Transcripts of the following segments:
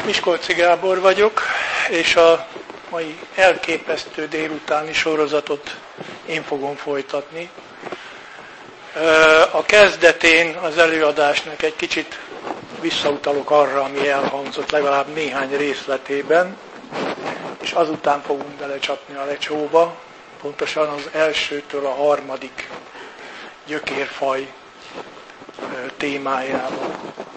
Miskolci Gábor vagyok, és a mai elképesztő délutáni sorozatot én fogom folytatni. A kezdetén az előadásnak egy kicsit visszautalok arra, ami elhangzott legalább néhány részletében, és azután fogunk belecsapni a lecsóba, pontosan az elsőtől a harmadik gyökérfaj témájában.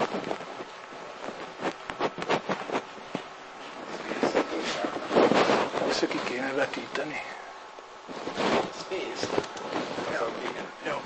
Ezt ki kéne vetíteni. Jó.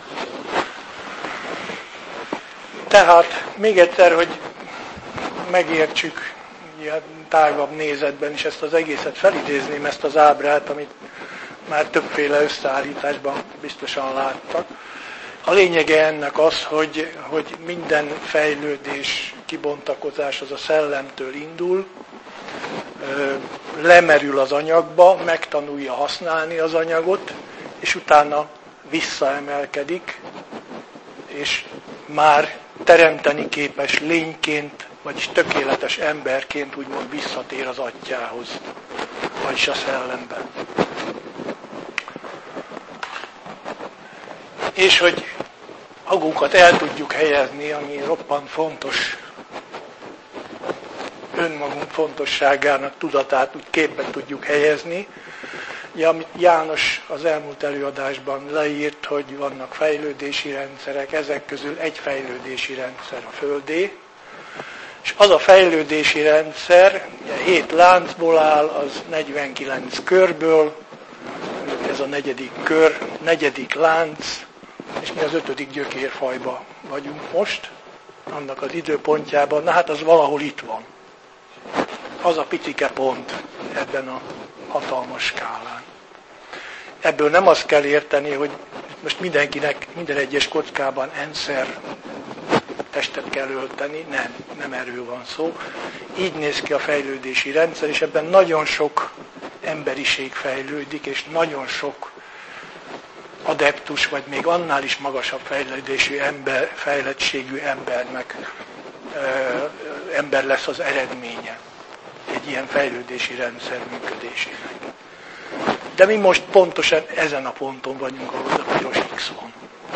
Tehát még egyszer, hogy megértsük ilyen tágabb nézetben is ezt az egészet, felidézném ezt az ábrát, amit már többféle összeállításban biztosan láttak. A lényege ennek az, hogy minden fejlődés, kibontakozás az a szellemtől indul, lemerül az anyagba, megtanulja használni az anyagot, és utána visszaemelkedik, és már teremteni képes lényként, vagyis tökéletes emberként úgymond visszatér az atyához, vagyis a szellemben. És hogy magunkat el tudjuk helyezni, ami roppant fontos, önmagunk fontosságának tudatát úgy képben tudjuk helyezni. Ugye, amit János az elmúlt előadásban leírt, hogy vannak fejlődési rendszerek, ezek közül egy fejlődési rendszer a Földé, és az a fejlődési rendszer, ugye 7 láncból áll, az 49 körből, ez a 4. kör, 4. lánc, és mi az 5. gyökérfajban vagyunk most, annak az időpontjában, na hát az valahol itt van. Az a picike pont ebben a hatalmas skálán. Ebből nem azt kell érteni, hogy most mindenkinek, minden egyes kockában enszer testet kell ölteni, nem erről van szó. Így néz ki a fejlődési rendszer, és ebben nagyon sok emberiség fejlődik, és nagyon sok adeptus, vagy még annál is magasabb fejlettségű ember lesz az eredménye egy ilyen fejlődési rendszer működésének. De mi most pontosan ezen a ponton vagyunk, ahol a piros X van.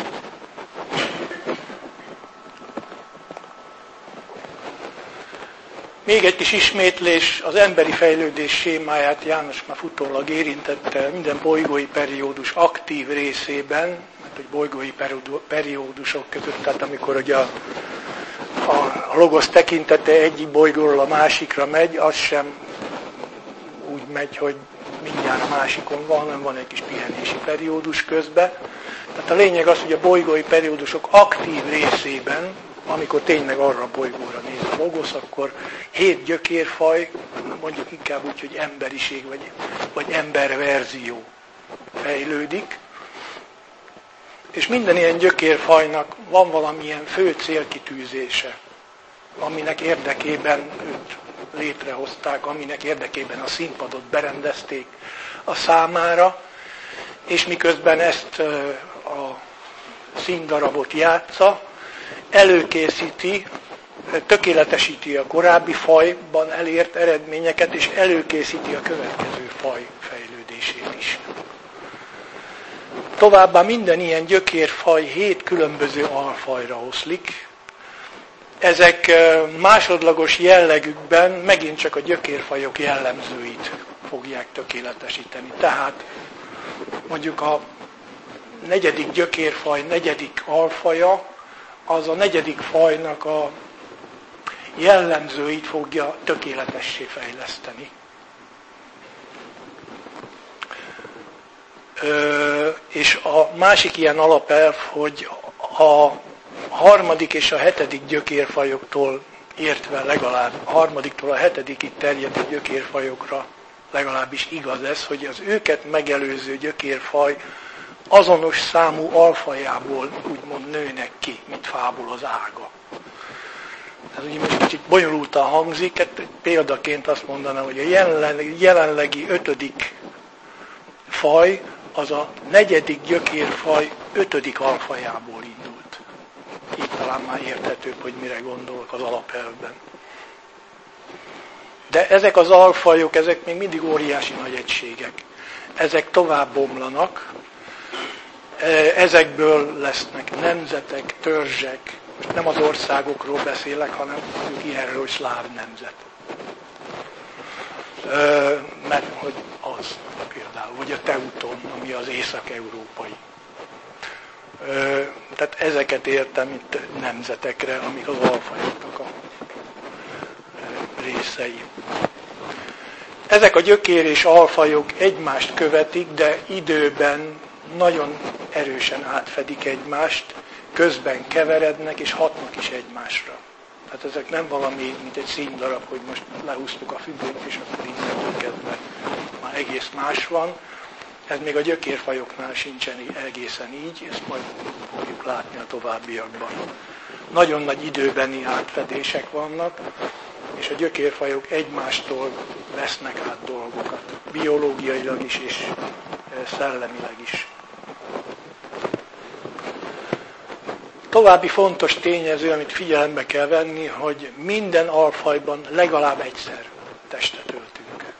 Még egy kis ismétlés, az emberi fejlődés sémáját János már futólag érintette minden bolygói periódus aktív részében, mert hogy bolygói periódusok között, tehát amikor ugye a logosz tekintete egyik bolygóról a másikra megy, az sem úgy megy, hogy mindjárt a másikon van, hanem van egy kis pihenési periódus közben. Tehát a lényeg az, hogy a bolygói periódusok aktív részében, amikor tényleg arra a bolygóra néz a logosz, akkor 7 gyökérfaj, mondjuk inkább úgy, hogy emberiség vagy emberverzió fejlődik. És minden ilyen gyökérfajnak van valamilyen fő célkitűzése, aminek érdekében őt létrehozták, aminek érdekében a színpadot berendezték a számára, és miközben ezt a színdarabot játsza, előkészíti, tökéletesíti a korábbi fajban elért eredményeket, és előkészíti a következő faj fejlődését is. Továbbá minden ilyen gyökérfaj 7 különböző alfajra oszlik. Ezek másodlagos jellegükben megint csak a gyökérfajok jellemzőit fogják tökéletesíteni. Tehát mondjuk a 4. gyökérfaj 4. alfaja, az a 4. fajnak a jellemzőit fogja tökéletessé fejleszteni. És a másik ilyen alapelv, hogy a 3. és a 7. gyökérfajoktól értve legalább, a 3-tól a 7-ig terjedő gyökérfajokra legalábbis igaz ez, hogy az őket megelőző gyökérfaj azonos számú alfajából úgymond nőnek ki, mint fából az ága. Ez ugye most kicsit bonyolultan hangzik, példaként azt mondanám, hogy a jelenlegi 5. faj, az a 4. gyökérfaj 5. alfajából indult. Így talán már érthetőbb, hogy mire gondolok az alapelvben. De ezek az alfajok, ezek még mindig óriási nagy egységek. Ezek tovább bomlanak, ezekből lesznek nemzetek, törzsek. Most nem az országokról beszélek, hanem mondjuk ilyenről, hogy szláv nemzet. Mert hogy az például, vagy a teuton, ami az észak-európai. Tehát ezeket értem itt nemzetekre, amik az alfajoknak a részei. Ezek a gyökér és alfajok egymást követik, de időben nagyon erősen átfedik egymást, közben keverednek és hatnak is egymásra. Tehát ezek nem valami, mint egy színdarab, hogy most lehúztuk a függönyt, és akkor innentől kezdve már egész más van. Ez még a gyökérfajoknál sincsen egészen így, ezt majd fogjuk látni a továbbiakban. Nagyon nagy időbeni átfedések vannak, és a gyökérfajok egymástól vesznek át dolgokat, biológiailag is és szellemileg is. További fontos tényező, amit figyelembe kell venni, hogy minden alfajban legalább egyszer testet öltünk.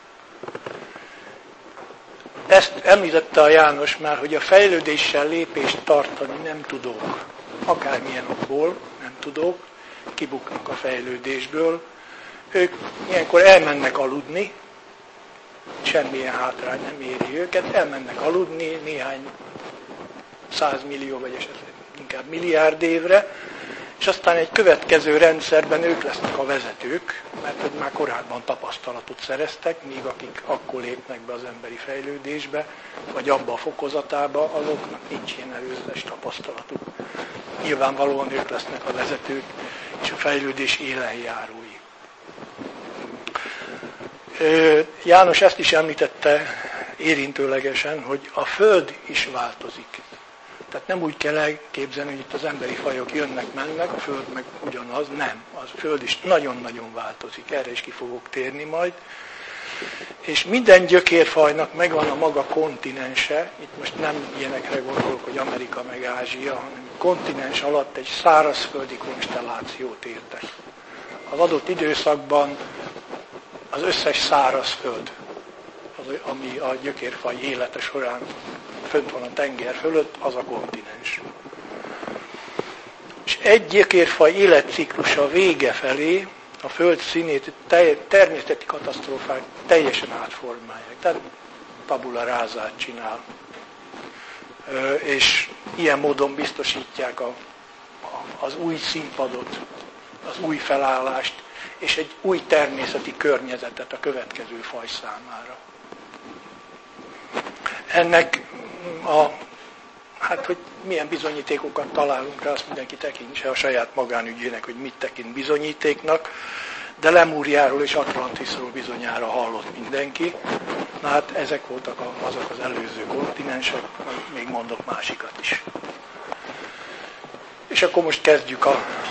Ezt említette a János már, hogy a fejlődéssel lépést tartani nem tudók. Akármilyen okból nem tudók, kibuknak a fejlődésből. Ők ilyenkor elmennek aludni, semmilyen hátrány nem éri őket, elmennek aludni néhány 100 millió, vagy esetleg inkább milliárd évre, és aztán egy következő rendszerben ők lesznek a vezetők, mert hogy már korábban tapasztalatot szereztek, míg akik akkor lépnek be az emberi fejlődésbe, vagy abba a fokozatába, azoknak nincs ilyen előzetes tapasztalatuk. Nyilvánvalóan ők lesznek a vezetők, és a fejlődés élenjárói. János ezt is említette érintőlegesen, hogy a Föld is változik. Tehát nem úgy kell elképzelni, hogy itt az emberi fajok jönnek-mennek, a Föld meg ugyanaz, nem. A Föld is nagyon-nagyon változik, erre is ki fogok térni majd. És minden gyökérfajnak megvan a maga kontinense, itt most nem ilyenekre gondolok, hogy Amerika meg Ázsia, hanem kontinens alatt egy szárazföldi konstellációt értek. Az adott időszakban az összes szárazföld, ami a gyökérfaj élete során fönt van a tenger fölött, az a kontinens. És egy gyökérfaj életciklusa vége felé a Föld színét természeti katasztrófák teljesen átformálják. Tehát tabula rását csinál. És ilyen módon biztosítják az új színpadot, az új felállást, és egy új természeti környezetet a következő faj számára. Ennek hogy milyen bizonyítékokat találunk rá, azt mindenki tekintse a saját magánügyének, hogy mit tekint bizonyítéknak, de Lemúriáról és Atlantisról bizonyára hallott mindenki. Na hát ezek voltak azok az előző kontinensek, még mondok másikat is. És akkor most kezdjük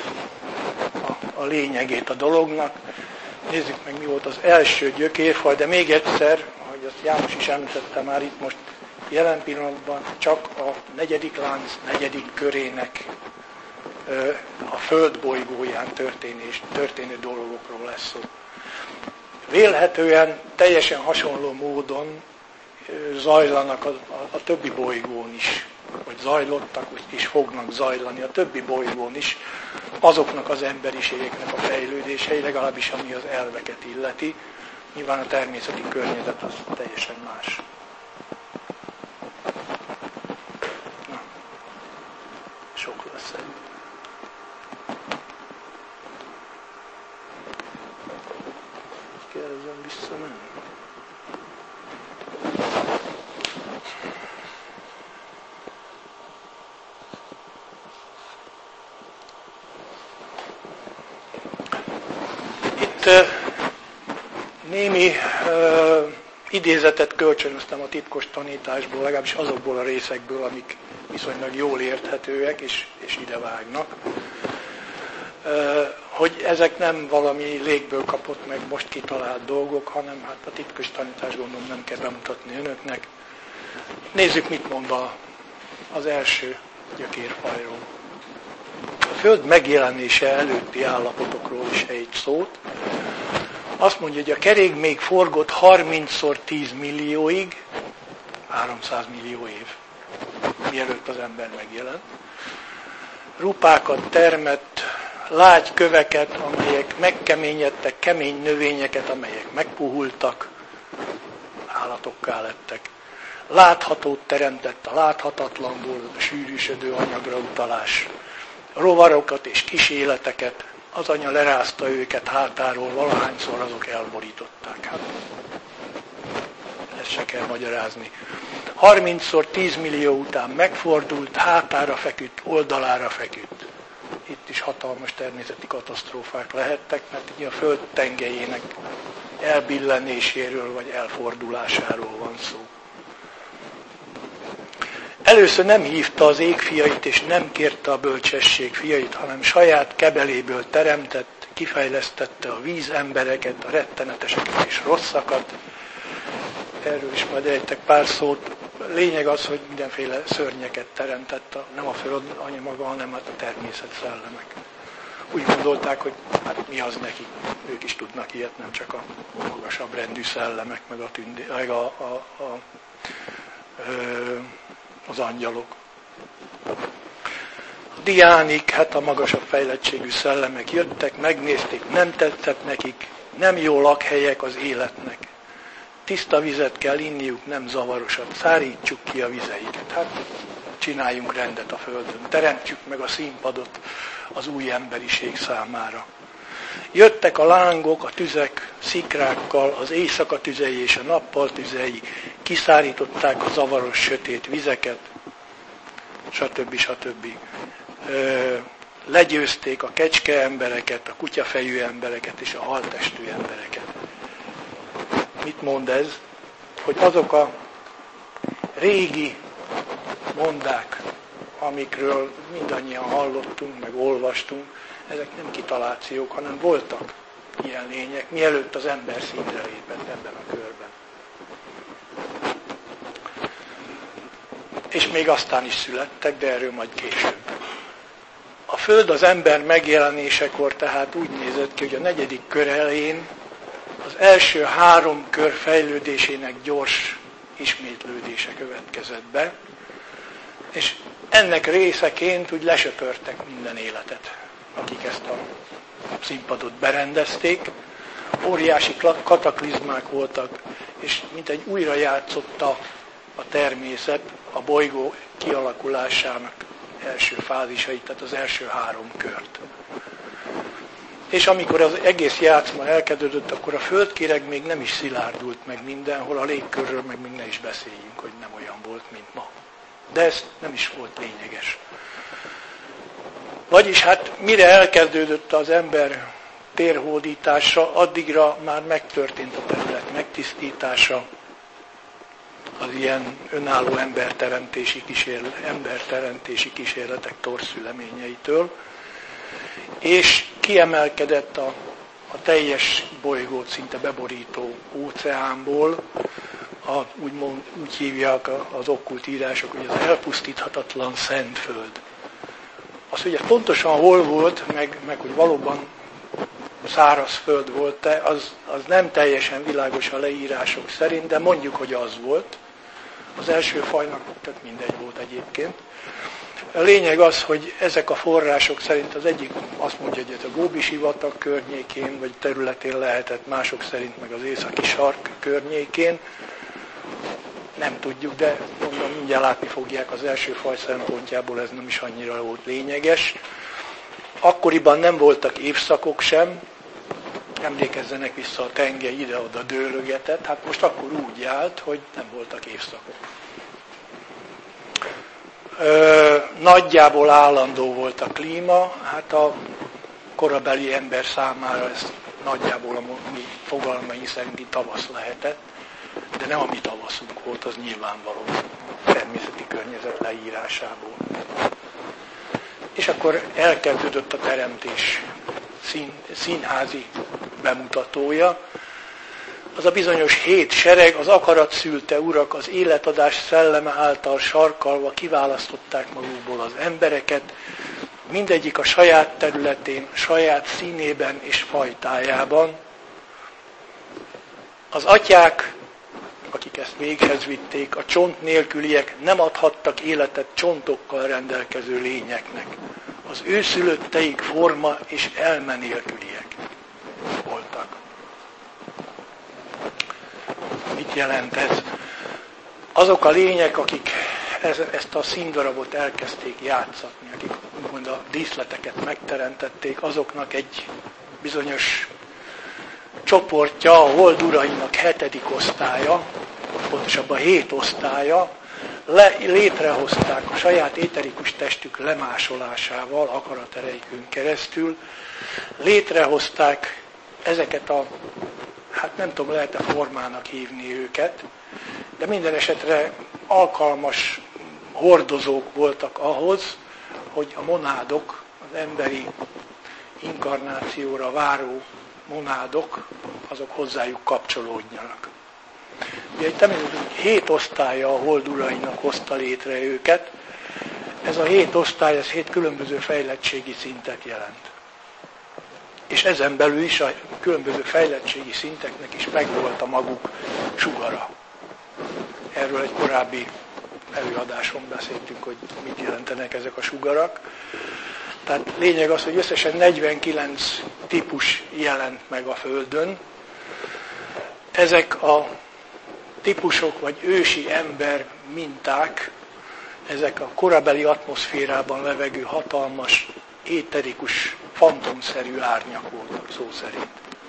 a lényegét a dolognak. Nézzük meg, mi volt az első gyökérfaj, de még egyszer, hogy azt János is említette már itt most, jelen pillanatban csak a negyedik lánc negyedik körének a Föld bolygóján történő dolgokról lesz szó. Vélhetően teljesen hasonló módon zajlanak a többi bolygón is, vagy zajlottak, és fognak zajlani a többi bolygón is, azoknak az emberiségeknek a fejlődései, legalábbis ami az elveket illeti. Nyilván a természeti környezet az teljesen más. Sok lesz egy. Kérdezem visszamenni. Itt némi idézetet kölcsönöztem a titkos tanításból, legalábbis azokból a részekből, amik viszonylag jól érthetőek és idevágnak. Hogy ezek nem valami légből kapott meg most kitalált dolgok, hanem hát a titkos tanítás gondolom nem kell bemutatni önöknek. Nézzük, mit mond az első gyökérfajról. A Föld megjelenése előtti állapotokról is egy szót. Azt mondja, hogy a kerék még forgott 30-szor 10 millióig, 300 millió év, mielőtt az ember megjelent. Rupákat termett, lágy köveket, amelyek megkeményedtek, kemény növényeket, amelyek megpuhultak, állatokká lettek. Láthatót teremtett a láthatatlanból, a sűrűsödő anyagra utalás. Rovarokat és kíséleteket, az anya lerázta őket hátáról, valahányszor azok elborították. Hát, ezt se kell magyarázni. 30-szor 10 millió után megfordult, hátára feküdt, oldalára feküdt. Itt is hatalmas természeti katasztrófák lehettek, mert ugye a föld tengelyének elbillenéséről vagy elfordulásáról van szó. Először nem hívta az ég fiait, és nem kérte a bölcsesség fiait, hanem saját kebeléből teremtett, kifejlesztette a vízembereket, a retteneteseket és rosszakat. Erről is majd ejtek pár szót. Lényeg az, hogy mindenféle szörnyeket teremtett, nem a föld anya maga, hanem a természet szellemek. Úgy gondolták, hogy hát mi az nekik, ők is tudnak ilyet, nem csak a magasabb rendű szellemek, meg az angyalok. A diánik, hát a magasabb fejlettségű szellemek jöttek, megnézték, nem tetszett nekik, nem jó lakhelyek az életnek. Tiszta vizet kell inniuk, nem zavarosat, szárítsuk ki a vizeiket. Hát csináljunk rendet a földön, teremtjük meg a színpadot az új emberiség számára. Jöttek a lángok, a tüzek, szikrákkal, az éjszaka tüzei és a nappal tüzei, kiszárították a zavaros, sötét vizeket, stb. Legyőzték a kecske embereket, a kutyafejű embereket és a haltestű embereket. Mit mond ez? Hogy azok a régi mondák, amikről mindannyian hallottunk, meg olvastunk, ezek nem kitalációk, hanem voltak ilyen lények, mielőtt az ember színre lépett ebben a körben. És még aztán is születtek, de erről majd később. A Föld az ember megjelenésekor tehát úgy nézett ki, hogy a 4. kör elején az első 3 kör fejlődésének gyors ismétlődése következett be, és ennek részeként úgy lesöpörtek minden életet, akik ezt a színpadot berendezték. Óriási kataklizmák voltak, és mintegy újra játszotta a természet a bolygó kialakulásának első fázisait, tehát az első 3 kört. És amikor az egész játszma elkezdődött, akkor a földkéreg még nem is szilárdult meg mindenhol, a légkörről meg még ne is beszéljünk, hogy nem olyan volt, mint ma. De ez nem is volt lényeges. Vagyis hát mire elkezdődött az ember térhódítása, addigra már megtörtént a terület megtisztítása, az ilyen önálló emberteremtési kísérletek torszüleményeitől, és kiemelkedett a teljes bolygót szinte beborító óceánból, úgy hívják az okkult írások, hogy az elpusztíthatatlan Szentföld. Az, hogy ez pontosan hol volt, meg hogy valóban szárazföld volt-e, az nem teljesen világos a leírások szerint, de mondjuk, hogy az volt. Az első fajnak, tehát mindegy volt egyébként. A lényeg az, hogy ezek a források szerint az egyik azt mondja, hogy ez a Góbi-sivatag környékén, vagy területén lehetett, mások szerint meg az északi sark környékén. Nem tudjuk, de mondom, mindjárt látni fogják, az első faj szempontjából ez nem is annyira volt lényeges. Akkoriban nem voltak évszakok sem, emlékezzenek vissza, a tengely ide-oda dőlögetett, hát most akkor úgy állt, hogy nem voltak évszakok. Nagyjából állandó volt a klíma, hát a korabeli ember számára ez nagyjából a mi fogalmaink szerinti tavasz lehetett, de nem a mi tavaszunk volt, az nyilvánvaló a természeti környezet leírásából. És akkor elkezdődött a teremtés színházi bemutatója. Az a bizonyos 7 sereg, az akarat szülte urak, az életadás szelleme által sarkalva kiválasztották magukból az embereket, mindegyik a saját területén, saját színében és fajtájában. Az atyák, akik ezt véghez vitték, a csont nélküliek nem adhattak életet csontokkal rendelkező lényeknek. Az őszülötteik forma és elme nélküliek voltak. Mit jelent ez? Azok a lények, akik ezt a színdarabot elkezdték játszatni, akik úgymond a díszleteket megteremtették, azoknak egy bizonyos csoportja, a hold urainak 7. osztálya, pontosabban 7 osztálya, létrehozták a saját éterikus testük lemásolásával, akaratereikön keresztül, létrehozták ezeket a, hát nem tudom, lehet-e formának hívni őket, de minden esetre alkalmas hordozók voltak ahhoz, hogy a monádok, az emberi inkarnációra váró monádok, azok hozzájuk kapcsolódjanak. Ugye itt említünk, 7 osztálya a hold urainak hozta létre őket. Ez a 7 osztály, ez 7 különböző fejlettségi szintet jelent. És ezen belül is a különböző fejlettségi szinteknek is megvolt a maguk sugara. Erről egy korábbi előadáson beszéltünk, hogy mit jelentenek ezek a sugarak. Tehát lényeg az, hogy összesen 49 típus jelent meg a Földön. Ezek a típusok vagy ősi ember minták, ezek a korabeli atmoszférában levegő hatalmas, éterikus, fantomszerű árnyak voltak szó szerint.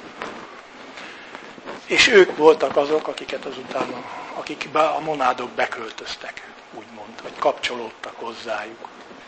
És ők voltak azok, akiket azután akikbe a monádok beköltöztek, úgymond, vagy kapcsolódtak hozzájuk.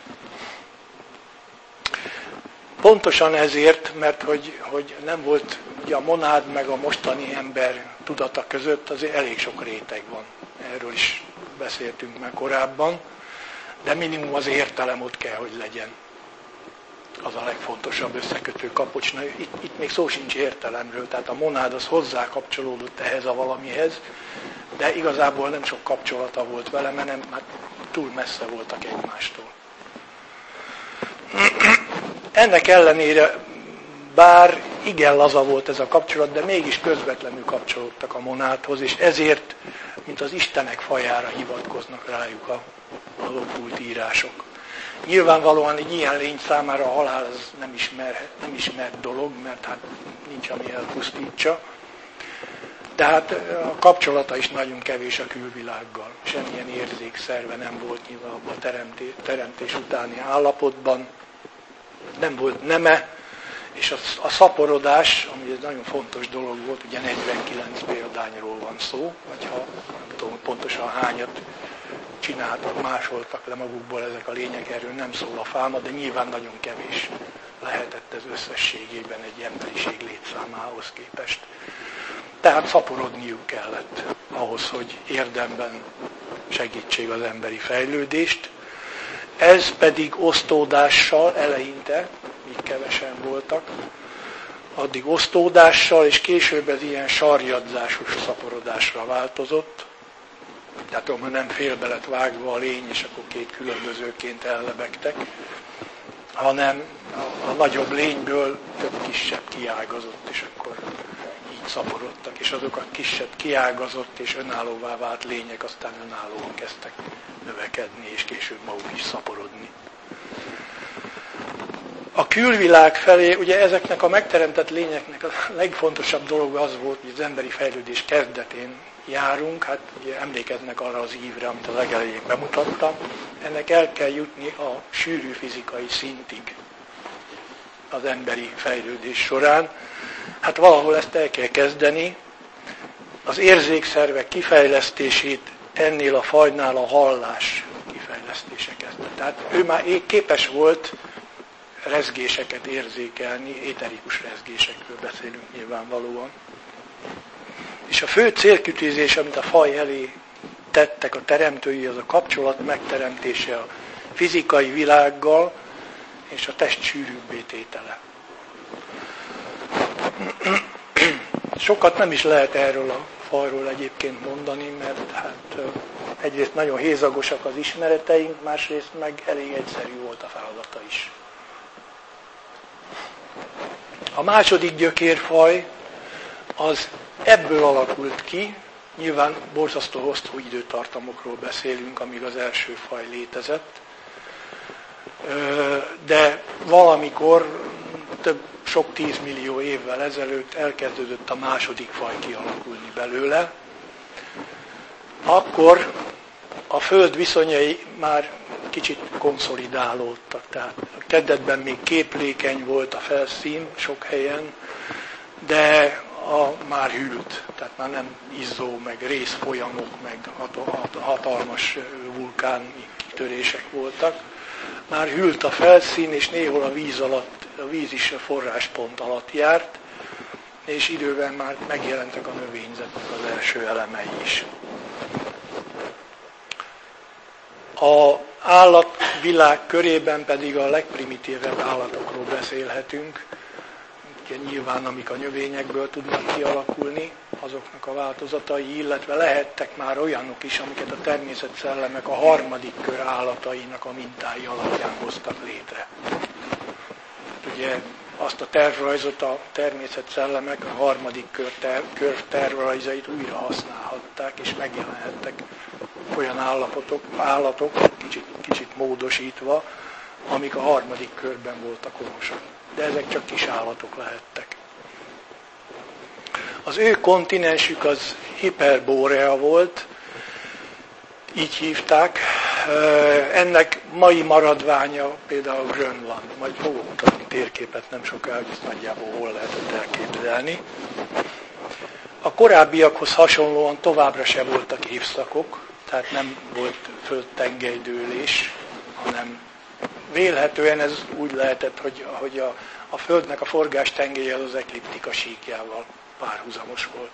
Pontosan ezért, mert hogy nem volt ugye a monád meg a mostani ember tudata között, azért elég sok réteg van. Erről is beszéltünk már korábban, de minimum az értelem ott kell, hogy legyen. Az a legfontosabb összekötő kapocs. Itt még szó sincs értelemről, tehát a monád az hozzá kapcsolódott ehhez a valamihez, de igazából nem sok kapcsolata volt vele, mert nem, hát túl messze voltak egymástól. Ennek ellenére, bár igen laza volt ez a kapcsolat, de mégis közvetlenül kapcsolódtak a monádhoz, és ezért, mint az istenek fajára hivatkoznak rájuk a okkult írások. Nyilvánvalóan egy ilyen lény számára a halál az nem ismert dolog, mert hát nincs, ami elpusztítsa. De hát a kapcsolata is nagyon kevés a külvilággal. Semmilyen érzékszerve nem volt nyilván abban a teremtés utáni állapotban. Nem volt neme, és a szaporodás, ami egy nagyon fontos dolog volt, ugye 49 példányról van szó, vagy ha nem tudom pontosan hányat csináltak, másoltak le magukból ezek a lények, erről nem szól a fáma, de nyilván nagyon kevés lehetett ez összességében egy emberiség létszámához képest. Tehát szaporodniuk kellett ahhoz, hogy érdemben segítsék az emberi fejlődést. Ez pedig osztódással eleinte, míg kevesen voltak, addig osztódással, és később ez ilyen sarjadzásos szaporodásra változott. Tehát ahol nem félbe lett vágva a lény, és akkor két különbözőként ellebegtek, hanem a nagyobb lényből több kisebb kiágazott, és akkor így szaporodtak. És azok a kisebb kiágazott és önállóvá vált lények aztán önállóan kezdtek növekedni, és később maguk is szaporodni. A külvilág felé, ugye ezeknek a megteremtett lényeknek a legfontosabb dolog az volt, hogy az emberi fejlődés kezdetén járunk, hát ugye emlékeznek arra az ívre, amit a legelején bemutattam, ennek el kell jutni a sűrű fizikai szintig az emberi fejlődés során. Hát valahol ezt el kell kezdeni, az érzékszervek kifejlesztését ennél a fajnál a hallás kifejlesztése kezdve. Tehát ő már képes volt rezgéseket érzékelni, éterikus rezgésekről beszélünk nyilvánvalóan. És a fő célkitűzés, amit a faj elé tettek a teremtői, az a kapcsolat megteremtése a fizikai világgal és a test sűrűbbé tétele. Sokat nem is lehet erről a fajról egyébként mondani, mert hát egyrészt nagyon hézagosak az ismereteink, másrészt meg elég egyszerű volt a feladata is. A második gyökérfaj az Ebből alakult ki, nyilván borzasztó hosszú időtartamokról beszélünk, amíg az első faj létezett, de valamikor sok 10 millió évvel ezelőtt elkezdődött a második faj kialakulni belőle. Akkor a Föld viszonyai már kicsit konszolidálódtak, tehát kezdetben még képlékeny volt a felszín sok helyen, de már hűlt, tehát már nem izzó, meg rézfolyamok, meg hatalmas vulkáni kitörések voltak. Már hűlt a felszín, és néhol a víz is a forráspont alatt járt, és idővel már megjelentek a növényzetnek az első elemei is. Az állatvilág körében pedig a legprimitívebb állatokról beszélhetünk, ugye nyilván amik a növényekből tudnak kialakulni, azoknak a változatai, illetve lehettek már olyanok is, amiket a természetszellemek a harmadik kör állatainak a mintái alapján hoztak létre. Ugye azt a tervrajzot a természetszellemek a harmadik kör tervrajzait újra használhatták, és megjelenhettek olyan állatok kicsit módosítva, amik a harmadik körben voltak honosak. De ezek csak kis állatok lehettek. Az ő kontinensük az Hyperborea volt, így hívták. Ennek mai maradványa például Grönland. Majd fogok mutatni térképet nem sokáig, hogy ezt nagyjából hol lehetett elképzelni. A korábbiakhoz hasonlóan továbbra se voltak évszakok, tehát nem volt földtengelydőlés, hanem vélhetően ez úgy lehetett, hogy a Földnek a forgástengely az ekliptika síkjával párhuzamos volt.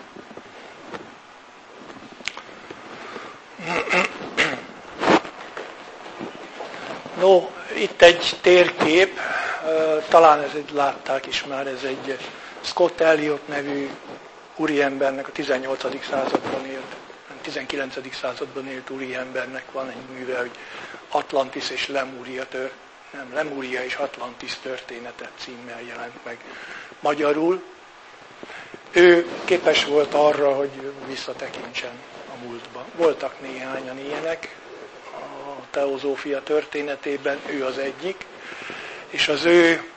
No, itt egy térkép, talán látták is már, ez egy Scott Elliot nevű úriembernek, a 18. században élt, 19. században élt úriembernek van egy műve, hogy Atlantis és Lemúria és Atlantis története címmel jelent meg magyarul. Ő képes volt arra, hogy visszatekintsen a múltba. Voltak néhányan ilyenek a teozófia történetében, ő az egyik, és az ő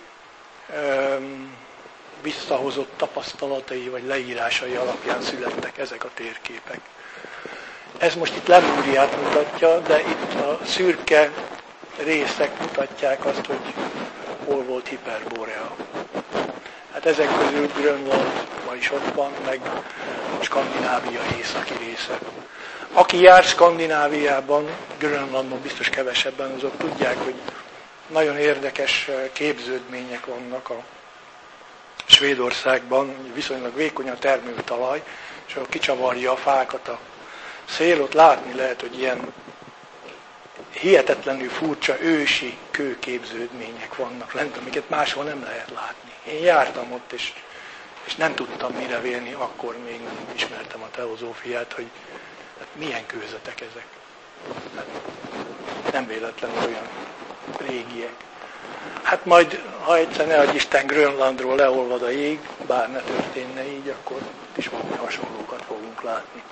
visszahozott tapasztalatai vagy leírásai alapján születtek ezek a térképek. Ez most itt Lemúriát mutatja, de itt a szürke részek mutatják azt, hogy hol volt Hyperborea. Hát ezek közül Grönland ma is ott van, meg Skandinávia északi része. Aki jár Skandináviában, Grönlandon biztos kevesebben, azok tudják, hogy nagyon érdekes képződmények vannak a Svédországban, viszonylag vékony a termőtalaj, és ahol kicsavarja a fákat a szél, ott látni lehet, hogy ilyen hihetetlenül furcsa ősi kőképződmények vannak lent, amiket máshol nem lehet látni. Én jártam ott, és nem tudtam mire vélni, akkor még nem ismertem a teozófiát, hogy hát milyen kőzetek ezek. Hát nem véletlenül olyan régiek. Hát majd, ha egyszer ne adj Isten Grönlandról leolvad a jég, bár ne történne így, akkor is valami hasonlókat fogunk látni.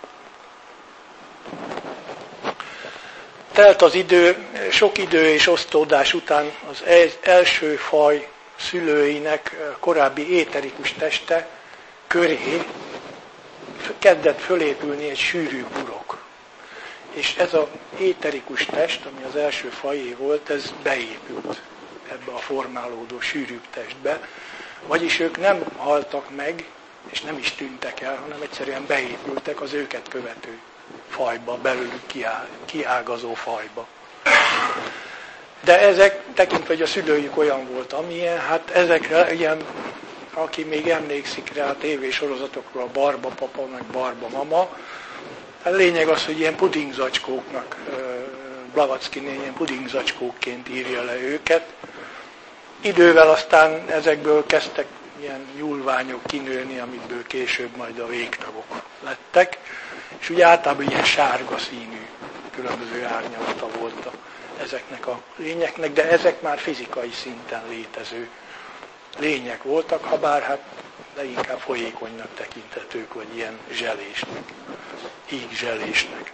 Telt az idő, sok idő és osztódás után az első faj szülőinek korábbi éterikus teste köré kezdett fölépülni egy sűrű burok. És ez az éterikus test, ami az első fajé volt, ez beépült ebbe a formálódó sűrűbb testbe. Vagyis ők nem haltak meg, és nem is tűntek el, hanem egyszerűen beépültek az őket követő fajba, belőlük kiágazó fajba. De ezek, tekintve, hogy a szülőjük olyan volt, amilyen, hát ezekre ilyen, aki még emlékszik rá a tévésorozatokról, a Barba papa, meg Barba mama, a lényeg az, hogy ilyen pudingzacskóknak, Blavatsky-nél ilyen pudingzacskókként írja le őket. Idővel aztán ezekből kezdtek ilyen nyúlványok kinőni, amikből később majd a végtagok lettek. És ugye általában ilyen sárga színű, különböző árnyalata volt ezeknek a lényeknek, de ezek már fizikai szinten létező lények voltak, ha bár hát leginkább folyékonynak tekinthetők, vagy ilyen zselésnek, hígzselésnek.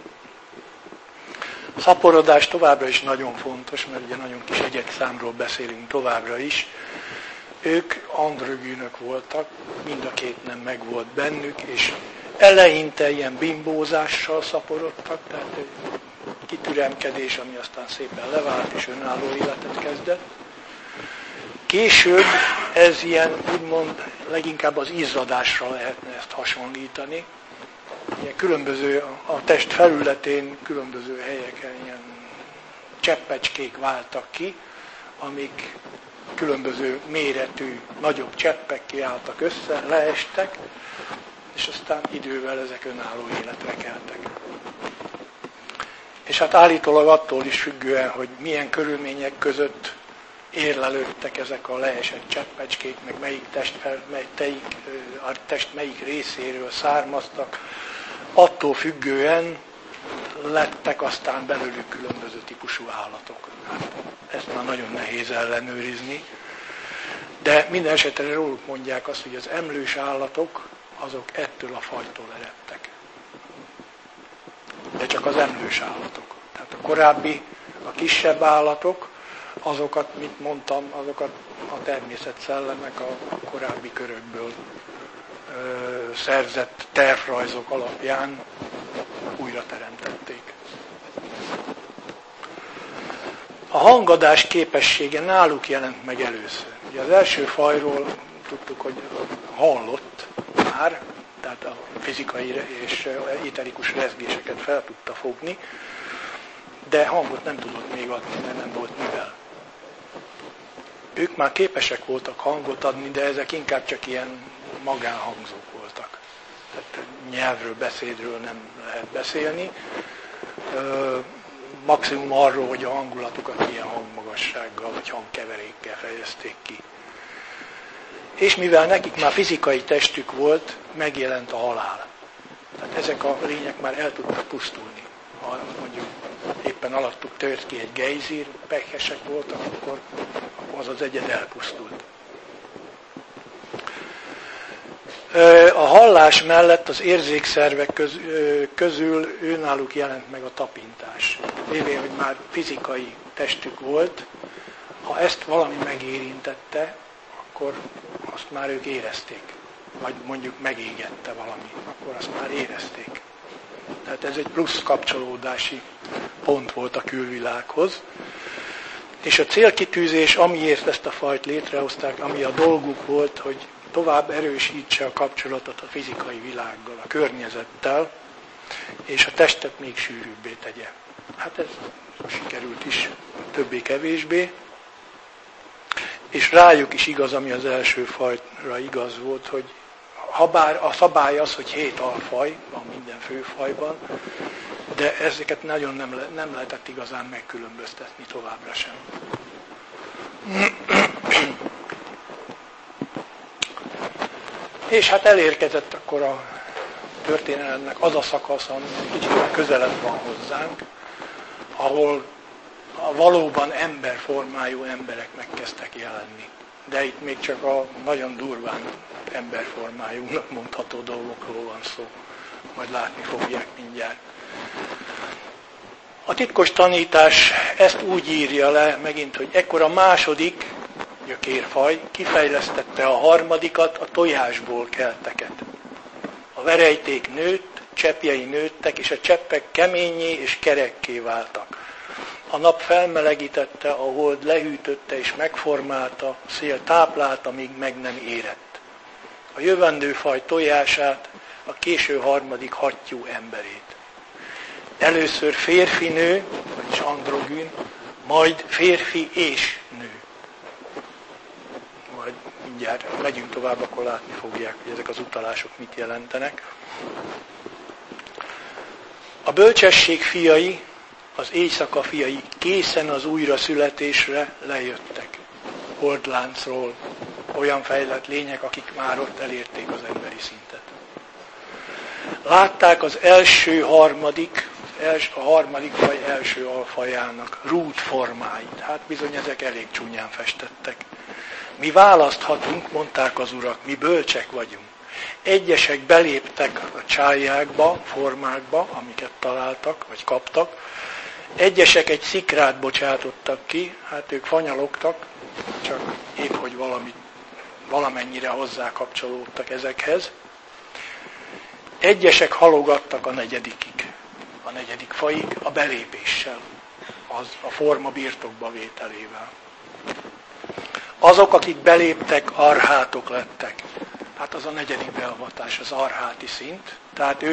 A szaporodás továbbra is nagyon fontos, mert ugye nagyon kis egyedszámról beszélünk továbbra is. Ők androgynök voltak, mind a két nem megvolt bennük, és eleinte ilyen bimbózással szaporodtak, tehát kitüremkedés, ami aztán szépen levált és önálló életet kezdett. Később ez ilyen, úgymond, leginkább az izzadásra lehetne ezt hasonlítani. Ilyen különböző, a test felületén különböző helyeken ilyen cseppecskék váltak ki, amik különböző méretű, nagyobb cseppek kiálltak össze, leestek, és aztán idővel ezek önálló életre keltek. És hát állítólag attól is függően, hogy milyen körülmények között érlelődtek ezek a leesett cseppecskék, meg a test melyik részéről származtak, attól függően lettek aztán belőlük különböző típusú állatok. Hát, ezt már nagyon nehéz ellenőrizni, de minden esetre róluk mondják azt, hogy az emlős állatok azok ettől a fajtól eredtek. De csak az emlős állatok. Tehát a korábbi, a kisebb állatok, azokat, mint mondtam, azokat a természetszellemek a korábbi körökből szerzett tervrajzok alapján újra teremtették. A hangadás képessége náluk jelent meg először. Ugye az első fajról tudtuk, hogy hallott már, tehát a fizikai és éterikus rezgéseket fel tudta fogni, de hangot nem tudott még adni, mert nem volt mivel. Ők már képesek voltak hangot adni, de ezek inkább csak ilyen magánhangzók voltak. Tehát nyelvről, beszédről nem lehet beszélni. Maximum arról, hogy a hangulatukat ilyen hangmagassággal vagy hangkeverékkel fejezték ki. És mivel nekik már fizikai testük volt, megjelent a halál. Tehát ezek a lények már el tudtak pusztulni. Ha mondjuk éppen alattuk tört ki egy gejzír, pehesek voltak, akkor az az egyed elpusztult. A hallás mellett az érzékszervek közül őnáluk jelent meg a tapintás. Lévén, hogy már fizikai testük volt, ha ezt valami megérintette, akkor azt már ők érezték. Vagy mondjuk megégette valami, akkor azt már érezték. Tehát ez egy plusz kapcsolódási pont volt a külvilághoz. És a célkitűzés, amiért ezt a fajt létrehozták, ami a dolguk volt, hogy tovább erősítse a kapcsolatot a fizikai világgal, a környezettel, és a testet még sűrűbbé tegye. Hát ez sikerült is, többé-kevésbé. És rájuk is igaz, ami az első fajra igaz volt, hogy habár a szabály az, hogy 7 alfaj van minden főfajban, de ezeket nagyon nem lehetett igazán megkülönböztetni továbbra sem. És hát elérkezett akkor a történelemnek az a szakasz, ami kicsit közelebb van hozzánk, ahol a valóban emberformájú emberek megkezdtek jelenni. De itt még csak a nagyon durván emberformájúnak mondható dolgokról van szó. Majd látni fogják mindjárt. A titkos tanítás ezt úgy írja le megint, hogy ekkor a második gyökérfaj kifejlesztette a harmadikat, a tojásból kelteket. A verejték nőtt, cseppjei nőttek, és a cseppek keménnyé és kerekké váltak. A nap felmelegítette, a hold lehűtötte és megformálta, a szél táplálta, míg meg nem érett. A jövendő faj tojását, a késő harmadik hattyú emberét. Először férfi nő, vagyis androgyn, majd férfi és nő. Majd mindjárt megyünk tovább, akkor látni fogják, hogy ezek az utalások mit jelentenek. A bölcsesség fiai, az éjszaka fiai készen az újraszületésre lejöttek. Holdláncról, olyan fejlett lények, akik már ott elérték az emberi szintet. Látták az a harmadik faj első alfajának rút formáit. Hát bizony ezek elég csúnyán festettek. Mi választhatunk, mondták az urak, mi bölcsek vagyunk. Egyesek beléptek a csályákba, formákba, amiket találtak, vagy kaptak. Egyesek egy szikrát bocsátottak ki, hát ők fanyalogtak, csak épp hogy valamennyire hozzákapcsolódtak ezekhez. Egyesek halogattak a negyedik faig a belépéssel, a forma birtokba vételével. Azok, akik beléptek, arhátok lettek. Hát az a negyedik beavatás, az arháti szint. Tehát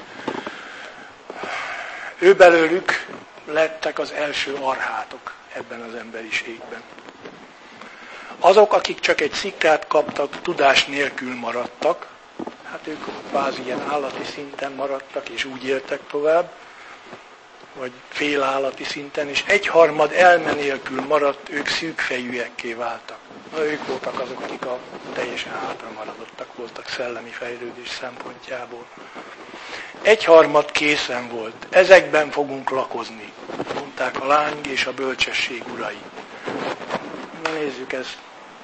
ő belőlük lettek az első arhátok ebben az emberiségben. Azok, akik csak egy szikrát kaptak, tudás nélkül maradtak, hát ők kvázi ilyen állati szinten maradtak, és úgy éltek tovább, vagy félállati szinten, és egyharmad elme nélkül maradt, ők szűkfejűekké váltak. Na, ők voltak azok, akik teljesen hátramaradottak voltak szellemi fejlődés szempontjából. Egyharmad készen volt. Ezekben fogunk lakozni, mondták a láng és a bölcsesség urai. Na nézzük ezt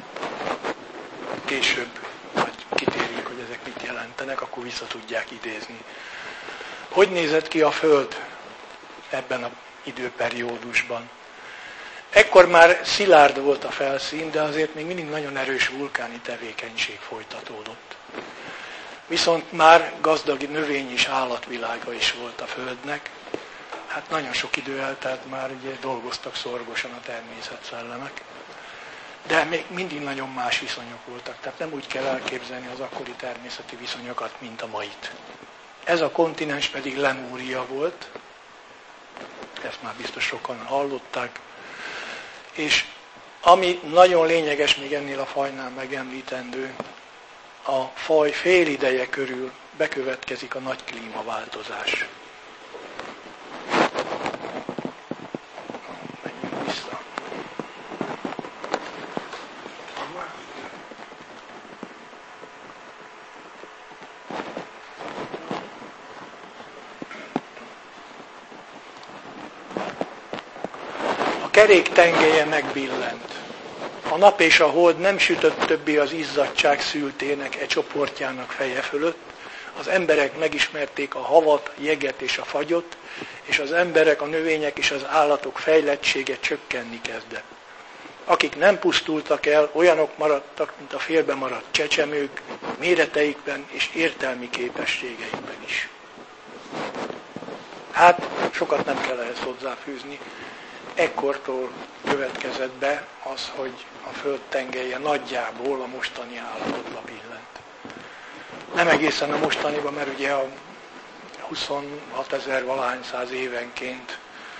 később, vagy kitérjük, hogy ezek mit jelentenek, akkor vissza tudják idézni. Hogy nézett ki a Föld ebben az időperiódusban? Ekkor már szilárd volt a felszín, de azért még mindig nagyon erős vulkáni tevékenység folytatódott. Viszont már gazdag növény- és állatvilága is volt a Földnek. Hát nagyon sok idő eltelt már, ugye dolgoztak szorgosan a természetszellemek. De még mindig nagyon más viszonyok voltak. Tehát nem úgy kell elképzelni az akkori természeti viszonyokat, mint a mait. Ez a kontinens pedig Lemúria volt. Ezt már biztos sokan hallották. És ami nagyon lényeges még ennél a fajnál megemlítendő, a faj fél ideje körül bekövetkezik a nagy klímaváltozás. Menjünk vissza. A kerék tengelye megbillent. A nap és a hold nem sütött többé az izzadtság szültének e csoportjának feje fölött, az emberek megismerték a havat, jeget és a fagyot, és az emberek, a növények és az állatok fejlettsége csökkenni kezdett. Akik nem pusztultak el, olyanok maradtak, mint a félbe maradt csecsemők, méreteikben és értelmi képességeikben is. Hát, sokat nem kell ehhez hozzáfűzni. Ekkortól következett be az, hogy a Föld tengelye nagyjából a mostani állapotba billent. Nem egészen a mostaniba, mert ugye a 26 000 valahány száz évenként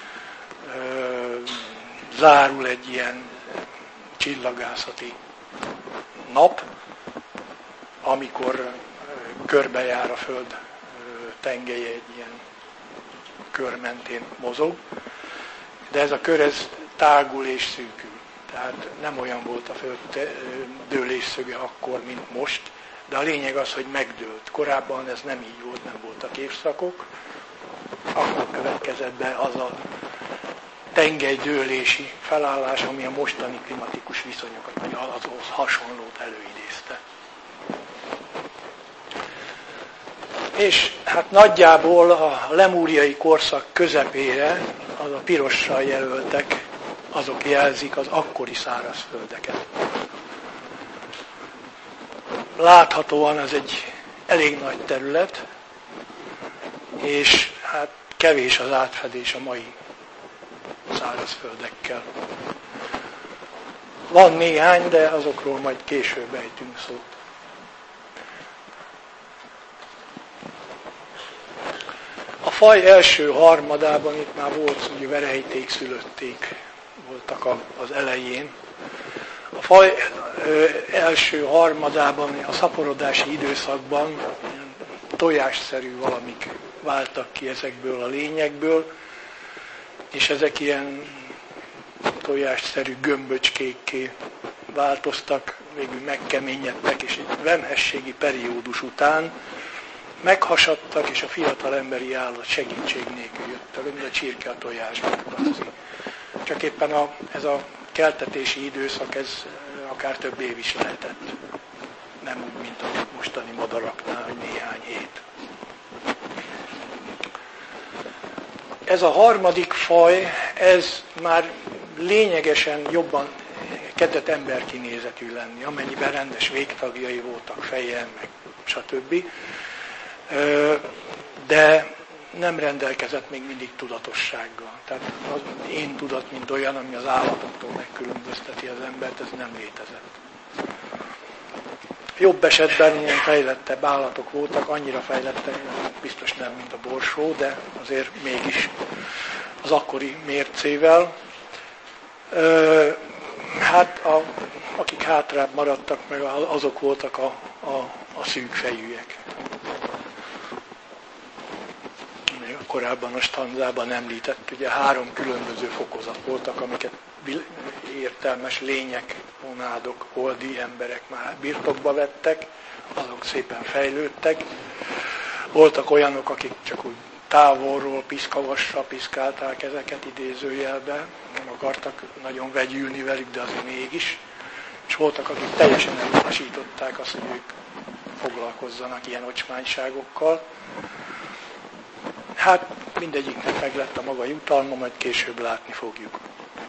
zárul egy ilyen csillagászati nap, amikor körbejár a Föld tengelye, egy ilyen kör mentén mozog. De ez a kör, ez tágul és szűkül. Tehát nem olyan volt a Föld dőlésszöge akkor, mint most, de a lényeg az, hogy megdőlt. Korábban ez nem így volt, nem voltak évszakok. Akkor következett be az a tengelydőlési felállás, ami a mostani klimatikus viszonyokat, vagy azhoz hasonlót előidézte. És hát nagyjából a lemúriai korszak közepére az a pirossal jelöltek, azok jelzik az akkori szárazföldeket. Láthatóan ez egy elég nagy terület, és hát kevés az átfedés a mai szárazföldekkel. Van néhány, de azokról majd később ejtünk szót. A faj első harmadában itt már volt, ugye verejték, szülötték voltak az elején. A faj első harmadában, a szaporodási időszakban tojásszerű valamik váltak ki ezekből a lényekből, és ezek ilyen tojásszerű gömböcskékké változtak, végül megkeményedtek, és egy vemhességi periódus után meghasadtak, és a fiatal emberi állat segítség nélkül jött, mint a csirke a tojásban. Csak éppen ez a keltetési időszak, ez a akár több év is lehetett. Nem úgy, mint a mostani madaraknál, hogy néhány hét. Ez a harmadik faj, ez már lényegesen jobban kezdett emberkinézetű lenni, amennyiben rendes végtagjai voltak, fejjel, meg stb. De nem rendelkezett még mindig tudatossággal. Tehát az én tudat, mint olyan, ami az állatoktól megkülönbözteti az embert, ez nem létezett. Jobb esetben ilyen fejlettebb állatok voltak, annyira fejlettek, biztos nem, mint a borsó, de azért mégis az akkori mércével. Hát akik hátrább maradtak meg, azok voltak a szűkfejűek. Még korábban a stanzában említett, ugye 3 különböző fokozat voltak, amiket értelmes lények, monádok, holdi emberek már birtokba vettek, azok szépen fejlődtek. Voltak olyanok, akik csak úgy távolról piszkavassal piszkálták ezeket idézőjelbe, nem akartak nagyon vegyülni velük, de azért mégis. És voltak, akik teljesen elutasították azt, hogy ők foglalkozzanak ilyen ocsmányságokkal. Hát mindegyiknek meg lett a maga jutalma, majd később látni fogjuk.